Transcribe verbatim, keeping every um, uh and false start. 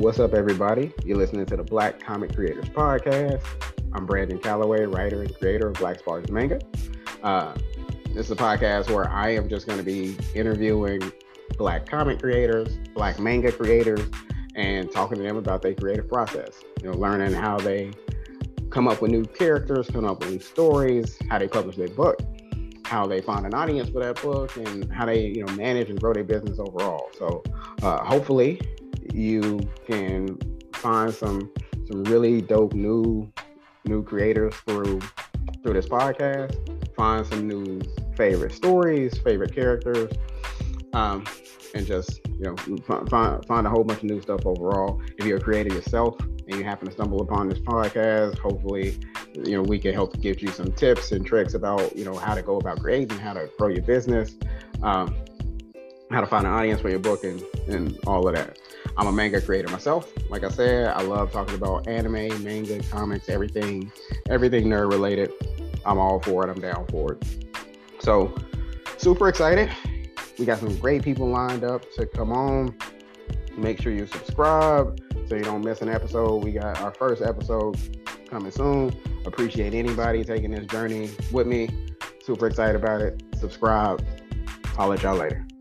What's up, everybody? You're listening to the Black Comic Creators Podcast. I'm Brandon Calloway, writer and creator of Black Sparks Manga. Uh, this is a podcast where I am just going to be interviewing Black comic creators, Black manga creators, and talking to them about their creative process. You know, learning how they come up with new characters, come up with new stories, how they publish their book, how they find an audience for that book, and how they, you know, manage and grow their business overall. So uh, hopefully you can find some some really dope new new creators through through this podcast. Find some new favorite stories, favorite characters, um, and just you know find find a whole bunch of new stuff overall. If you're a creator yourself and you happen to stumble upon this podcast, hopefully you know we can help give you some tips and tricks about you know how to go about creating, how to grow your business, um, how to find an audience for your book, and and all of that. I'm a manga creator myself. Like I said, I love talking about anime, manga, comics, everything, everything nerd related. I'm all for it. I'm down for it. So, super excited. We got some great people lined up to come on. Make sure you subscribe so you don't miss an episode. We got our first episode coming soon. Appreciate anybody taking this journey with me. Super excited about it. Subscribe. I'll let y'all later.